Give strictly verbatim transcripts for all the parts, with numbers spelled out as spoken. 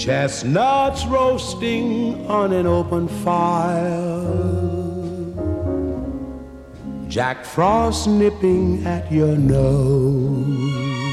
Chestnuts roasting on an open fire, Jack Frost nipping at your nose,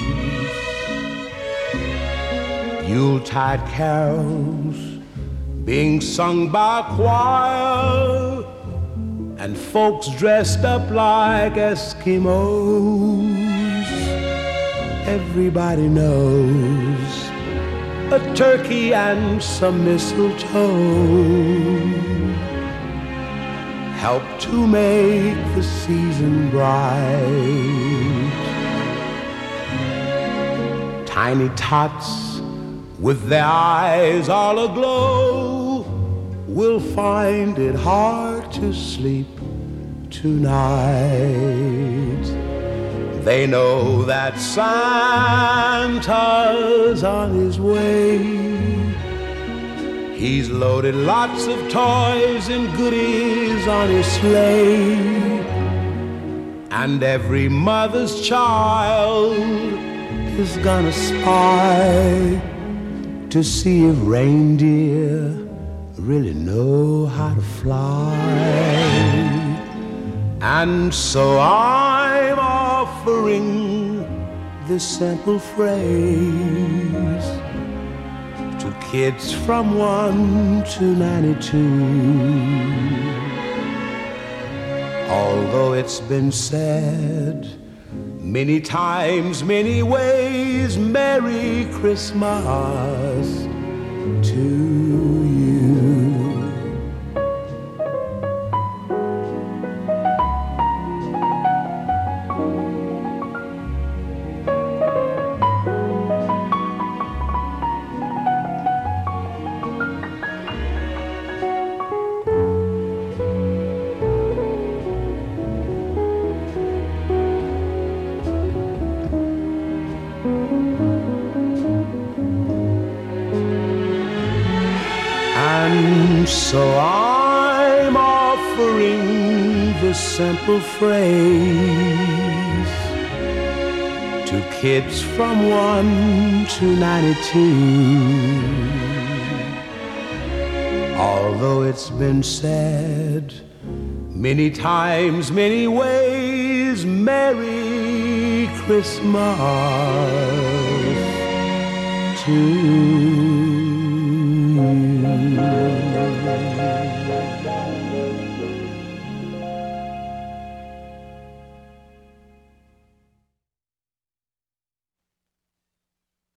Yuletide carols being sung by a choir, and folks dressed up like Eskimos. Everybody knows a turkey and some mistletoe help to make the season bright. Tiny tots with their eyes all aglow will find it hard to sleep tonight. They know that Santa's on his way. He's loaded lots of toys and goodies on his sleigh, and every mother's child is gonna spy to see if reindeer really know how to fly. And so I'm offering this simple phrase to kids from one to ninety-two. Although it's been said many times, many ways, Merry Christmas to you. And so I'm offering this simple phrase to kids from one to ninety-two. Although it's been said many times, many ways, Merry Christmas to you.